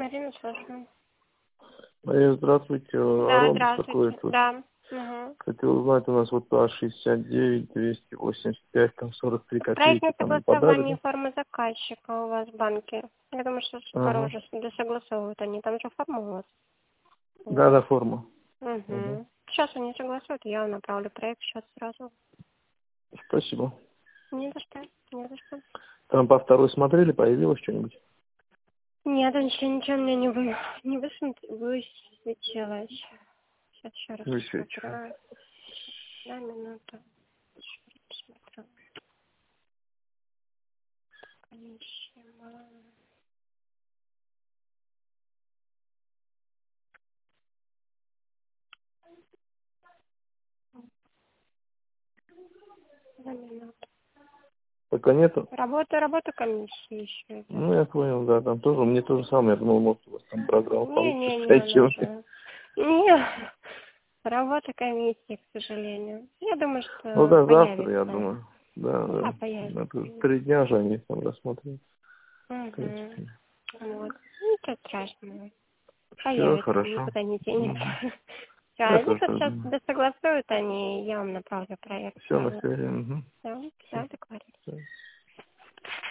Марина, слушаю. Мария, здравствуйте. Да, Арон здравствуйте. беспокоит вас. Да. Угу. Хотел узнать, у нас вот А69, 285, там 43 Проект копейки, там подали, несогласования да? формы заказчика у вас в банке. Я думаю, что скоро Ага. уже досогласовывают они. Там же форма у вас. Да, Вот. да, форма. Угу. Угу. Сейчас они согласуют, я вам направлю проект сейчас сразу. Спасибо. Не за что, не за что. Там по второй смотрели, появилось что-нибудь? Нет, ничего мне не высветилось. Сейчас еще раз Высвечиваю. посмотрю. На минуту. Еще раз посмотрю. Комиссия. На минуту. Пока нету? Работа комиссии еще идет. Ну, я понял, да, там тоже, мне то же самое, я думал, может, у вас там программа получше Не скачивать. нужно. Не, работа комиссии, к сожалению. Я думаю, Ну что да, завтра, я появится. думаю. Да, Да, да. появится. Это 3 дня же они там рассмотрят. В Угу. принципе. Вот. Ничего страшного. Все Появится, хорошо. никуда не денется. Угу. Все, Я они тоже вот так сейчас думаю. досогласуют, они, я вам направлю проект Все на сразу. связи. Угу. Все, Все. договорились.